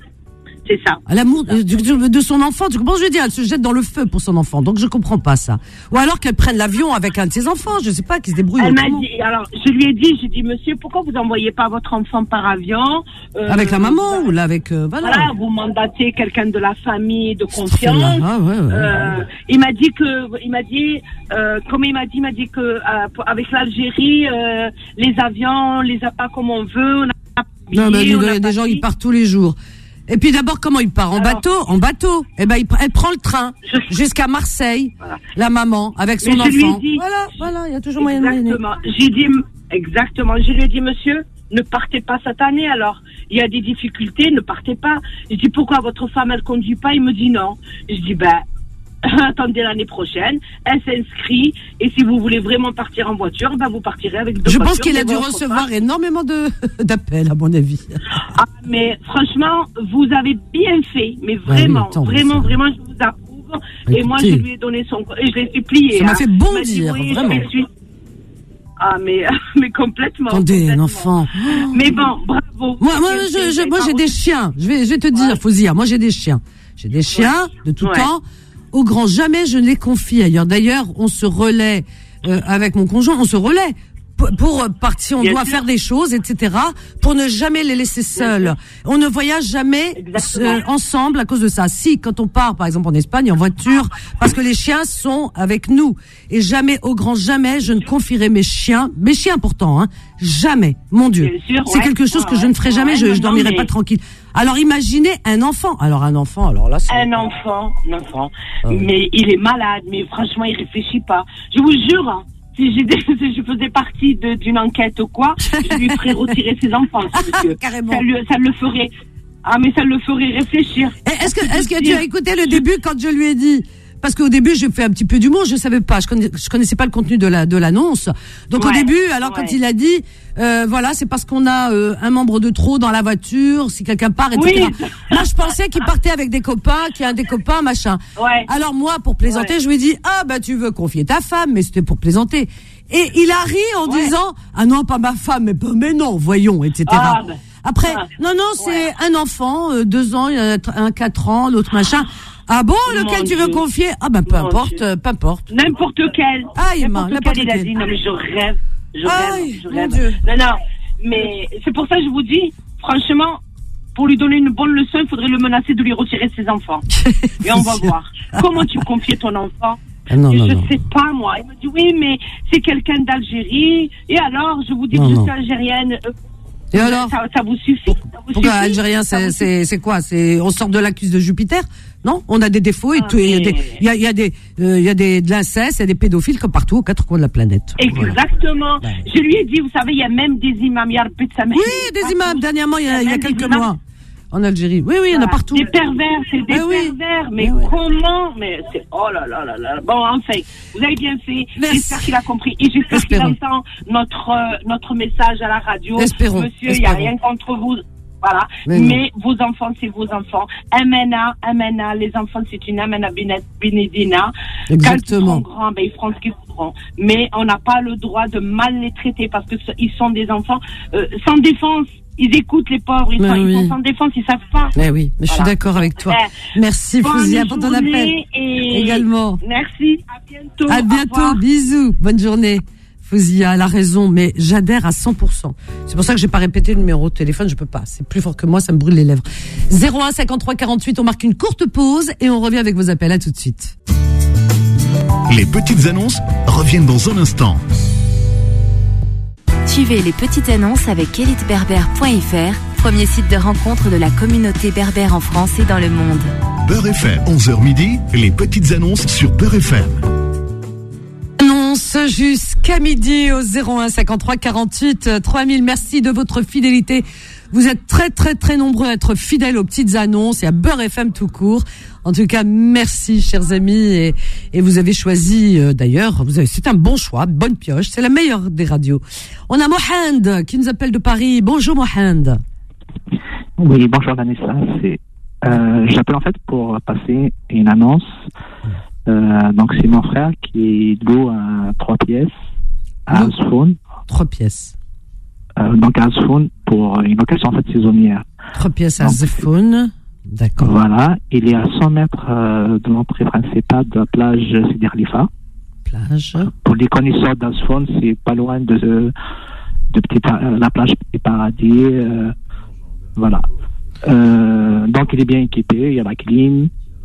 C'est ça. L'amour de, de, de son enfant, tu comprends ce que je veux dire? Elle se jette dans le feu pour son enfant, donc je comprends pas ça. Ou alors qu'elle prenne l'avion avec un de ses enfants, je sais pas, qui se débrouille. Elle m'a autrement. dit, alors je lui ai dit, j'ai dit, monsieur, pourquoi vous envoyez pas votre enfant par avion? euh, Avec la maman bah, ou là avec euh, voilà. Voilà, vous mandatez quelqu'un de la famille de confiance. Ah, ouais, ouais, euh, ouais. Il m'a dit que, il m'a dit, euh, comme il m'a dit, il m'a dit que euh, avec l'Algérie, euh, les avions, on les a pas comme on veut. On a pas non, mais il y a des des gens qui partent tous les jours. Et puis d'abord, comment il part? En Alors, bateau? En bateau. Eh ben, il, elle prend le train je... jusqu'à Marseille, voilà. La maman, avec son Mais enfant. Je lui ai dit, voilà, voilà, il y a toujours moyen de moyenner. Exactement. J'ai dit, exactement. Je lui ai dit, monsieur, ne partez pas cette année alors. Il y a des difficultés, ne partez pas. Je dis, pourquoi votre femme, elle conduit pas? Il me dit non. Je dis, ben, attendez l'année prochaine, elle s'inscrit, et si vous voulez vraiment partir en voiture, ben vous partirez avec deux Je voitures. pense qu'il a dû recevoir femme. énormément de d'appels, à mon avis. Ah, mais franchement, vous avez bien fait, mais vraiment, ah oui, vraiment, ça. vraiment, je vous approuve. Écoutez, et moi, je lui ai donné son, et je l'ai supplié. Ça hein. m'a fait bondir, oui, vraiment. Je suis... Ah, mais, mais complètement. Attendez, complètement. un enfant. Mais bon, bravo. Moi, moi, je, je, moi j'ai des chiens. Je vais, je vais te dire, ouais. Fouzia, moi j'ai des chiens. J'ai des chiens ouais. de tout ouais. temps. Au grand jamais, je ne les confie ailleurs. D'ailleurs, on se relaie euh, avec mon conjoint, on se relaie pour, pour partir, on Bien doit sûr. faire des choses, et cetera, pour ne jamais les laisser seuls. On ne voyage jamais euh, ensemble à cause de ça. Si, quand on part, par exemple, en Espagne, en voiture, parce que les chiens sont avec nous. Et jamais, au grand jamais, je ne confierai mes chiens, mes chiens pourtant, hein, jamais, mon Dieu. Sûr, c'est ouais. quelque chose que ouais, je ne ferai ouais, jamais, ouais, je, non, je dormirai mais... pas tranquille. Alors imaginez un enfant. Alors un enfant, alors là c'est... Un enfant, un enfant. Ah oui. Mais il est malade, mais franchement il réfléchit pas. Je vous jure, hein, si, j'ai des, si je faisais partie de, d'une enquête ou quoi, je lui ferais retirer ses enfants, monsieur. Carrément. Ça, lui, ça le ferait... Ah mais ça le ferait réfléchir. Et est-ce que, est-ce que tu as écouté le début quand je lui ai dit parce qu'au début, j'ai fait un petit peu d'humour, je savais pas, je connaissais, je connaissais pas le contenu de la de l'annonce. Donc ouais, au début, alors ouais. quand il a dit, euh, voilà, c'est parce qu'on a euh, un membre de trop dans la voiture, si quelqu'un part, et cetera. Oui. Moi, je pensais qu'il partait avec des copains, qu'il y a un des copains, machin. Ouais. Alors moi, pour plaisanter, ouais. je lui ai dit, ah bah tu veux confier ta femme, mais c'était pour plaisanter. Et il a ri en ouais. disant, ah non, pas ma femme, mais, mais non, voyons, et cetera. Ah, bah. Après, ah. non, non, c'est ouais. un enfant, euh, deux ans, un quatre ans, l'autre machin. Ah bon, oh lequel tu veux Dieu. confier? Ah ben peu mon importe, Dieu. peu importe. N'importe quel. Ah, il m'a, n'importe quel. Il a dit, non mais je rêve, je Aïe, rêve, je rêve. Dieu. Non, non, mais c'est pour ça que je vous dis, franchement, pour lui donner une bonne leçon, il faudrait le menacer de lui retirer ses enfants. Et on va voir. Comment tu confies ton enfant? Ah non, non, je non. sais pas moi. Il me dit oui, mais c'est quelqu'un d'Algérie. Et alors, je vous dis non, que non. je suis algérienne. Et alors ça, ça vous suffit, ça vous Pourquoi suffit algérien, c'est, c'est, c'est quoi? C'est, on sort de l'accuse de Jupiter? Non? On a des défauts et ah, tout. Il y a des, il y a, il y a des, euh, il y a des, de l'inceste, il y a des pédophiles comme partout aux quatre coins de la planète. Exactement. Voilà. Je lui ai dit, vous savez, il y a même des imams, il y a le Oui, des imams. Dernièrement, il y a, il y a quelques mois. En Algérie. Oui, oui, il y en a partout. Des pervers, c'est des oui, pervers. Mais, mais oui. comment? Mais c'est, oh là là là là. Bon, enfin, vous avez bien fait. Merci. J'espère qu'il a compris. Et j'espère Espérons. qu'il entend notre, euh, notre message à la radio. Espérons. Monsieur, il n'y a rien contre vous. Voilà. Mais, mais vos enfants, c'est vos enfants. Amena, amena. Les enfants, c'est une amena bénédina. Exactement. Quand ils seront grands, ben, ils feront ce qu'ils voudront. Mais on n'a pas le droit de mal les traiter parce que ils sont des enfants, euh, sans défense. Ils écoutent les pauvres, ils, sont, oui. ils sont sans défense, ils savent pas. Mais oui, mais voilà. Je suis d'accord avec toi. Merci Fouzia pour ton appel. Et également. Merci, à bientôt. À bientôt, bisous, bonne journée. Fouzia, elle a raison, mais j'adhère à cent pour cent. C'est pour ça que j'ai pas répété le numéro de téléphone, je peux pas. C'est plus fort que moi, ça me brûle les lèvres. zéro un cinquante-trois quarante-huit, on marque une courte pause et on revient avec vos appels. À tout de suite. Les petites annonces reviennent dans un instant. Suivez les petites annonces avec élite berbère point f r, premier site de rencontre de la communauté berbère en France et dans le monde. Beurre F M, onze heures midi, les petites annonces sur Beurre F M. Annonce jusqu'à midi au zéro un cinquante-trois quarante-huit trois mille. Merci de votre fidélité. Vous êtes très très très nombreux à être fidèles aux petites annonces et à Beurre F M tout court. En tout cas, merci chers amis et, et vous avez choisi euh, d'ailleurs, vous avez, c'est un bon choix, bonne pioche, c'est la meilleure des radios. On a Mohand qui nous appelle de Paris. Bonjour Mohand. Oui, bonjour Vanessa. C'est, euh, j'appelle en fait pour passer une annonce. Euh, donc c'est mon frère qui loue un trois pièces à Asfoun. Trois pièces. Euh, donc à Asfoun pour une location en fait saisonnière. Trois pièces à Asfoun. D'accord. Voilà, il est à cent mètres euh, de l'entrée principale de la plage Sidi Khalifa. Plage. Pour les connaisseurs d'Asfoun, c'est pas loin de, de, de petit, euh, la plage Petit Paradis. Euh, voilà. Euh, donc il est bien équipé, il y a la clim.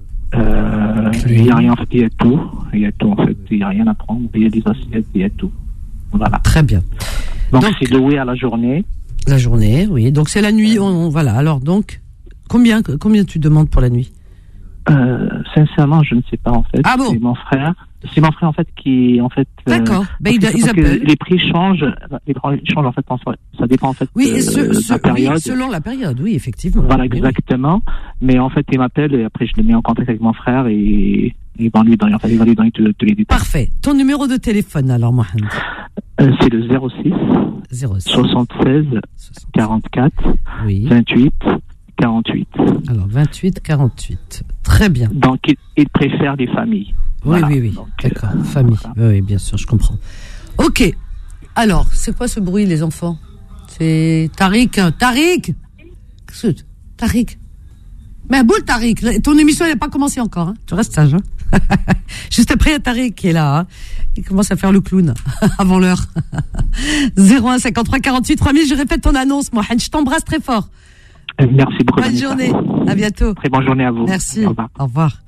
Euh, il y a rien en fait, il y a tout. Il y a tout en fait, il n'y a rien à prendre. Il y a des assiettes, il y a tout. Voilà. Très bien. Donc, donc c'est loué à la journée. La journée, oui. Donc c'est la nuit. On, on, voilà. Alors donc. Combien, combien tu demandes pour la nuit? euh, Sincèrement, je ne sais pas en fait. Ah bon? C'est mon frère. C'est mon frère en fait qui en fait. D'accord. Euh, ben, ils, ils appellent. Les prix changent. Les prix changent en fait. Ça dépend en fait. Oui, et ce, de ce, la période. Oui, selon la période, oui, effectivement. Voilà, exactement. Oui. Mais en fait, il m'appelle et après je le mets en contact avec mon frère et il va lui donner, enfin, il va lui donner tous les détails. Parfait. Ton numéro de téléphone alors, Mohamed? Euh, c'est le zéro six soixante-seize quarante-quatre oui. vingt-huit quarante-huit. Alors, vingt-huit quarante-huit. Très bien. Donc, il, il préfère des familles. Oui, voilà. oui, oui. Donc, d'accord. Euh, Famille. Voilà. Oui, bien sûr, je comprends. Ok. Alors, c'est quoi ce bruit, les enfants? C'est Tariq. Tariq Qu'est-ce que Tariq Mais boule, Tariq. Ton émission, elle n'a pas commencé encore. Hein. Tu restes sage. Hein. Juste après, il y a Tariq qui est là. Hein. Il commence à faire le clown avant l'heure. zéro un cinquante-trois quarante-huit trois mille. Je répète ton annonce, Mohamed. Je t'embrasse très fort. Merci beaucoup. Bonne journée. À bientôt. Très bonne journée à vous. Merci. Au revoir. Au revoir.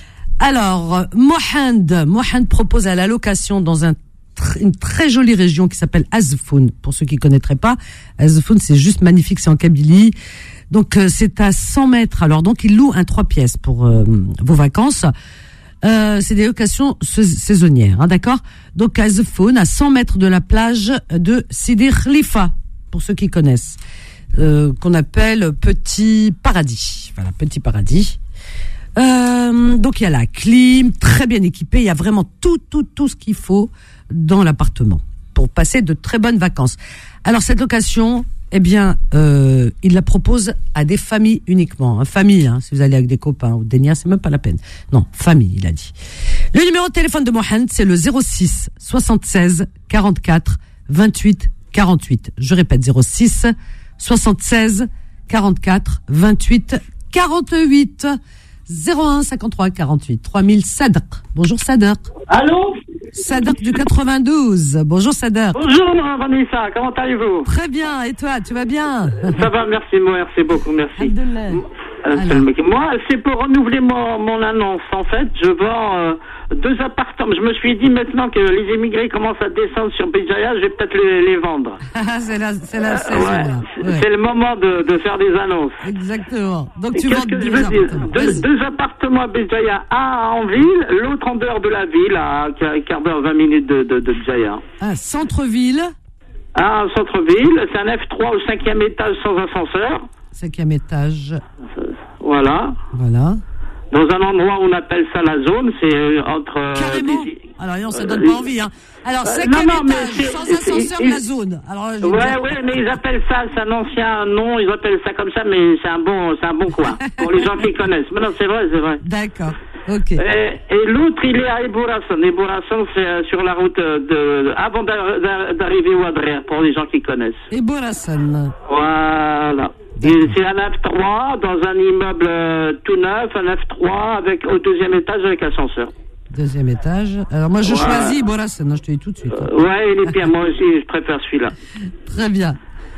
Alors, Mohand, Mohand propose à la location dans un tr- une très jolie région qui s'appelle Azfoun. Pour ceux qui connaîtraient pas, Azfoun, c'est juste magnifique, c'est en Kabylie. Donc, euh, c'est à cent mètres. Alors, donc, il loue un trois pièces pour euh, vos vacances. Euh, c'est des locations saisonnières, hein, d'accord? Donc, Azfoun, à cent mètres de la plage de Sidi Khalifa, pour ceux qui connaissent. Euh, qu'on appelle Petit Paradis. Voilà, Petit Paradis. Euh, donc il y a la clim, très bien équipée. Il y a vraiment tout, tout, tout ce qu'il faut dans l'appartement pour passer de très bonnes vacances. Alors cette location, eh bien, euh, il la propose à des familles uniquement. Hein, famille, hein, si vous allez avec des copains ou des nias, c'est même pas la peine. Non, famille, il a dit. Le numéro de téléphone de Mohamed, c'est le zéro six soixante-seize quarante-quatre vingt-huit quarante-huit. Je répète, zéro six soixante-seize quarante-quatre vingt-huit quarante-huit. zéro un cinquante-trois quarante-huit trois mille. Sadr. Bonjour Sadr. Allô? Sadr du quatre-vingt-douze. Bonjour Sadr. Bonjour Vanessa, comment allez-vous? Très bien, et toi, tu vas bien? Ça va, merci, merci beaucoup, merci. Alors. Moi, c'est pour renouveler mon, mon annonce. En fait, je vends euh, deux appartements. Je me suis dit maintenant que les immigrés commencent à descendre sur Béjaïa, je vais peut-être les, les vendre. c'est la, c'est la euh, saison. Ouais. Là. Ouais. C'est le moment de, de faire des annonces. Exactement. Donc tu vends vends deux deux appartements. Deux, deux appartements à Béjaïa, un en ville, l'autre en dehors de la ville, à un quart d'heure, vingt minutes de, de, de Béjaïa. Un centre-ville. Un centre-ville, c'est un F trois au cinquième étage sans ascenseur. Cinquième étage. Voilà. Voilà. Dans un endroit où on appelle ça la zone, c'est entre... Carrément. Des... Alors, non, ça donne pas envie, hein. Alors, euh, cinquième non, non, étage, sans ascenseur, ils... la zone. Alors, ouais, dire... ouais, mais ils appellent ça, c'est un ancien nom, ils appellent ça comme ça, mais c'est un bon, c'est un bon coin. Pour les gens qui connaissent. Mais non, c'est vrai, c'est vrai. D'accord. Ok. Et, et l'autre, il est à Ebourasson. Ebourasson, c'est sur la route de, avant d'arriver au Adrien, pour les gens qui connaissent. Ebourasson. Voilà. C'est un F trois dans un immeuble euh, tout neuf, un F trois avec au deuxième étage avec ascenseur. Deuxième étage. Alors moi je ouais. choisis Ebourasson, je te dis tout de suite. Hein. Euh, ouais, il est bien. Moi aussi, je préfère celui-là. Très bien.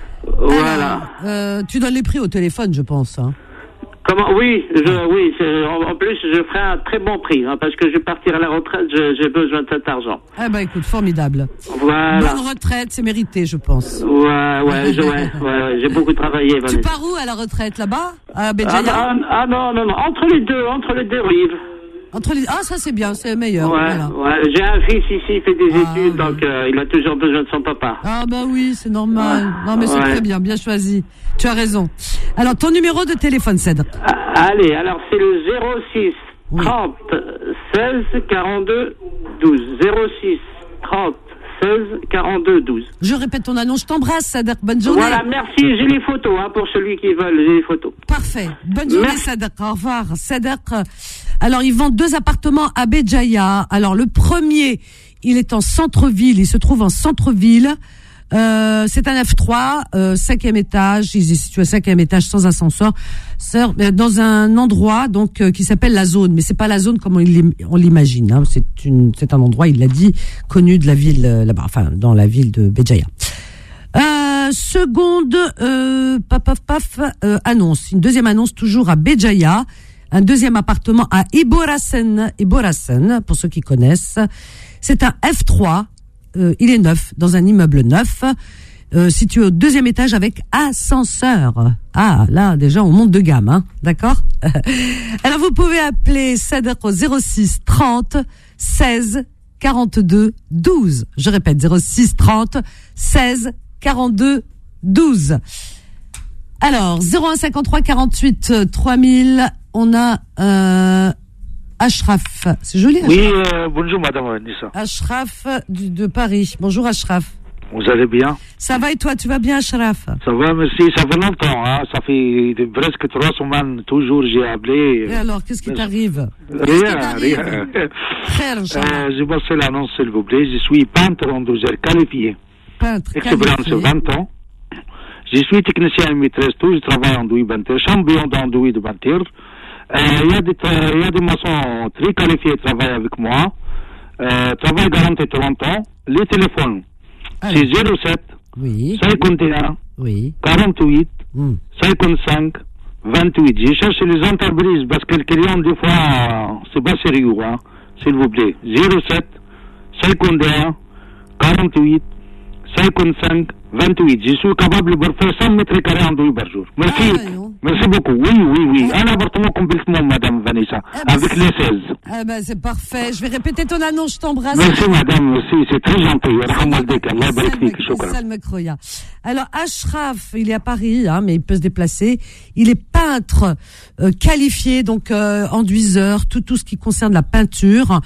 Voilà. Alors, euh, tu donnes les prix au téléphone, je pense. Hein. Comment? Oui, je, oui. En, en plus, je ferai un très bon prix hein, parce que je vais partir à la retraite. Je, j'ai besoin de cet argent. Ah bah écoute, formidable. Voilà. Bonne retraite, c'est mérité, je pense. Ouais, ouais, je, ouais, ouais, ouais, j'ai beaucoup travaillé. Tu pars où à la retraite, là-bas? À Béjaïa? Ah, ah, ah non, non, non, entre les deux, entre les deux rives. Entre les... Ah, ça c'est bien, c'est meilleur. Ouais, voilà. ouais. J'ai un fils ici, il fait des ah, études, ouais. donc euh, il a toujours besoin de son papa. Ah bah oui, c'est normal. Ouais. Non mais c'est ouais. très bien, bien choisi. Tu as raison. Alors ton numéro de téléphone, Cèdre. Ah, allez, alors c'est le zéro six oui. trente seize quarante-deux douze. zéro six trente seize quarante-deux douze. Je répète ton annonce, je t'embrasse, Cèdre. Bonne journée. Voilà, merci. J'ai les photos hein, pour celui qui veut, j'ai les photos. Parfait. Bonne journée, Cèdre. Au revoir. Cèdre. Alors, ils vendent deux appartements à Béjaïa. Alors, le premier, il est en centre-ville. Il se trouve en centre-ville. Euh, c'est un F trois, euh, cinquième étage. Il est situé au cinquième étage sans ascenseur. Dans un endroit, donc, euh, qui s'appelle la zone. Mais c'est pas la zone comme on l'imagine, hein. C'est une, c'est un endroit, il l'a dit, connu de la ville, euh, là-bas. Enfin, dans la ville de Béjaïa. Euh, seconde, euh, paf, paf, paf, euh, annonce. Une deuxième annonce toujours à Béjaïa. Un deuxième appartement à Ebourasson, Ebourasson, pour ceux qui connaissent. C'est un F trois, euh, il est neuf, dans un immeuble neuf, euh, situé au deuxième étage avec ascenseur. Ah, là, déjà, on monte de gamme, hein, d'accord? Alors, vous pouvez appeler Cèdre au zéro six trente seize quarante-deux douze. Je répète, zéro six trente seize quarante-deux douze. Alors, zéro un cinquante-trois quarante-huit trois mille, on a euh, Ashraf. C'est joli, Ashraf. Oui, euh, bonjour Madame Vanessa. Ashraf du, de Paris. Bonjour Ashraf. Vous allez bien? Ça va et toi, tu vas bien Ashraf? Ça va, merci. Ça fait longtemps, hein. Ça fait de, presque trois semaines, toujours j'ai appelé. Et alors, qu'est-ce qui t'arrive? Rien, rien. Frère, euh, je passe l'annonce, s'il vous plaît. Je suis peintre en douze heures, qualifié. Peintre, expérience vingt ans. Je suis technicien et maîtresse, tout, je travaille en douille banteur, champion d'andouille de banteur. Il euh, y, y a des maçons très qualifiés qui travaillent avec moi. Euh, travail garanti trente ans. Les téléphones, alors, c'est zéro sept, oui, cinquante et un, oui, quarante-huit, mm. cinquante-cinq, vingt-huit. Je cherche les entreprises parce que les clients, des fois, c'est pas sérieux, hein. S'il vous plaît. zéro sept, cinquante et un, quarante-huit, cinquante-cinq, vingt-huit. Je suis capable de faire cent mètres carrés en douille par jour. Merci. Ah, Merci beaucoup. Oui, oui, oui. Un appartement complètement, Madame Vanessa, ah ben avec les seize. Ah ben c'est parfait. Je vais répéter ton annonce. Je t'embrasse. Merci, Madame. Merci. C'est très gentil. Allah barik fik. Shukran. Alors Ashraf, il est à Paris, hein, mais il peut se déplacer. Il est peintre euh, qualifié, donc euh, enduiseur, tout tout ce qui concerne la peinture.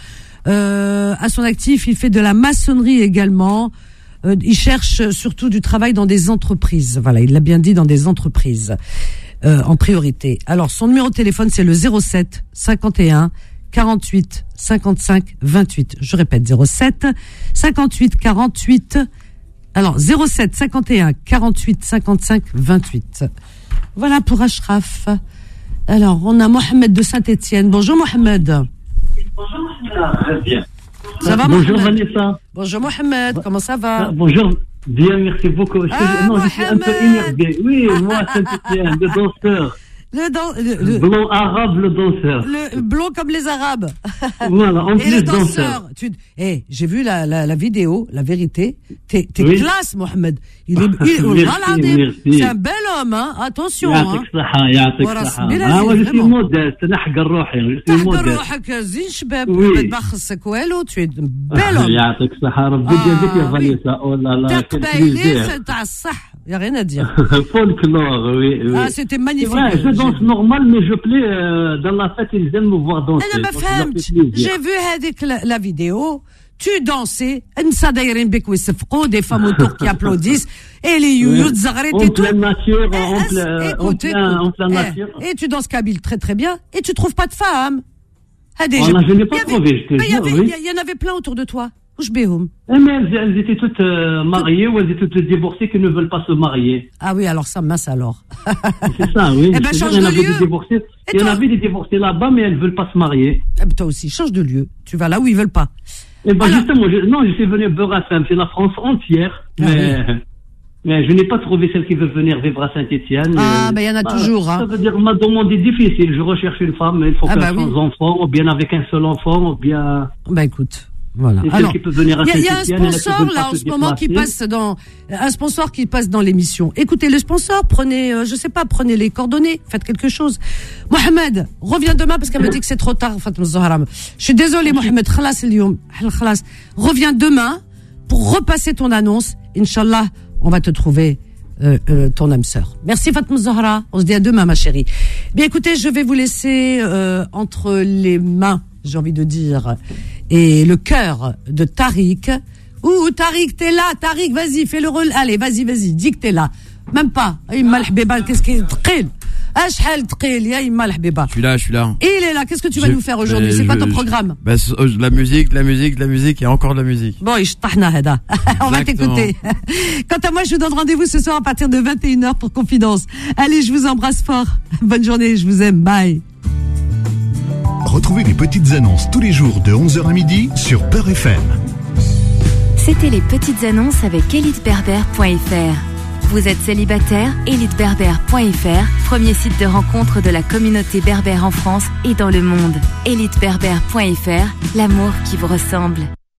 Euh, à son actif, il fait de la maçonnerie également. Euh, il cherche surtout du travail dans des entreprises. Voilà, il l'a bien dit, dans des entreprises euh, en priorité. Alors, son numéro de téléphone, c'est le zéro sept cinquante et un quarante-huit cinquante-cinq vingt-huit. Je répète, zéro sept cinquante-huit quarante-huit. Alors, zéro sept cinquante et un quarante-huit cinquante-cinq vingt-huit. Voilà pour Ashraf. Alors, on a Mohamed de Saint-Étienne. Bonjour Mohamed. Bonjour Mohamed. Bien. Ça va, bonjour Mohamed? Vanessa. Bonjour Mohamed, comment ça va? Ah, bonjour, bien, merci beaucoup. Ah, non, je suis un peu énervé. Oui, moi, Saint-Étienne, le danseur. Le, dan- le, le blond arabe, le danseur. Le blond comme les Arabes. Voilà, en et plus le danseur. danseur. Tu, hey, j'ai vu la, la, la vidéo, la vérité. T'es, t'es oui. classe, Mohamed. Il est, il, merci, merci. C'est un bel homme, hein. Attention, يعطيك الصحة يعطيك الصحة. Ah, moi, je suis modeste, نحق روحي, je suis modeste. روحك زين شباب, ما تبخسك والو, tu es un bel homme. يعطيك الصحة, ربي يجازيك يا فانيسا. Oh là là, quel plaisir. تاع الصح, y a rien à dire. Folklore, oui, oui. Ah, c'était magnifique. Ouais, je danse normal, mais je plais euh, dans la fête, ils aiment me voir danser. أنا ما فهمتش. J'ai vu هذيك la vidéo. Tu dansais, النساء دايرين بك ويصفقوا, des femmes autour qui applaudissent, et les youyou تزغريت et tout. En pleine nature, en plein, écoute, en plein, en plein eh, nature. Et tu danses kabyle très très bien, et tu trouves pas de femme. Voilà, je n'ai pas trouvé, je te jure, oui. Il y en avait plein autour de toi. Ouch behoum. Eh, mais elles, elles étaient toutes euh, mariées ou elles étaient toutes divorcées qui ne veulent pas se marier. Ah oui, alors ça, mince alors. C'est ça, oui. Eh ben, change il y en de avait lieu. des divorcées, il y en avait des divorcées là-bas, mais elles ne veulent pas se marier. Eh ben, toi aussi, change de lieu. Tu vas là où ils veulent pas. Eh ben, alors... justement, je, non, je suis venu Beurre-à-Saint, c'est la France entière, ah, mais, oui. mais je n'ai pas trouvé celle qui veut venir vivre à Saint-Étienne. Ah, ben, il y en a bah, toujours, hein. Ça veut dire, ma demande est difficile. Je recherche une femme, mais il faut ah, qu'elle bah, sans oui. enfant, ou bien avec un seul enfant, ou bien. Bah, écoute. Voilà. Alors, il y, y a un sponsor là en ce moment qui passe dans un sponsor qui passe dans l'émission. Écoutez le sponsor, prenez, euh, je sais pas, prenez les coordonnées, faites quelque chose. Mohamed, reviens demain parce qu'elle me dit que c'est trop tard. Je suis désolé, Mohamed. Khalas اليوم, khalas. Reviens demain pour repasser ton annonce. Inch'Allah, on va te trouver euh, euh, ton âme sœur. Merci Fatma Zahra. On se dit à demain, ma chérie. Bien, écoutez, je vais vous laisser euh, entre les mains, j'ai envie de dire, et le cœur de Tariq. Ouh, Tariq, t'es là, Tariq, vas-y, fais le rôle. Allez, vas-y, vas-y, dis que t'es là. Même pas. Qu'est-ce qui est tqil? Ashhal tqil, ya imma l'hbiba. Je suis là, je suis là. Il est là. Qu'est-ce que tu vas je, nous faire aujourd'hui? C'est quoi ton programme? Bah, la musique, la musique, la musique et encore de la musique. Bon, ishtahna hada. On va t'écouter. Quant à moi, je vous donne rendez-vous ce soir à partir de vingt et une heures pour Confidence. Allez, je vous embrasse fort. Bonne journée, je vous aime. Bye. Retrouvez les petites annonces tous les jours de onze heures à midi sur Beurre F M. C'était les petites annonces avec elite berber point f r. Vous êtes célibataire? elite berber point f r, premier site de rencontre de la communauté berbère en France et dans le monde. elite berber point f r, l'amour qui vous ressemble.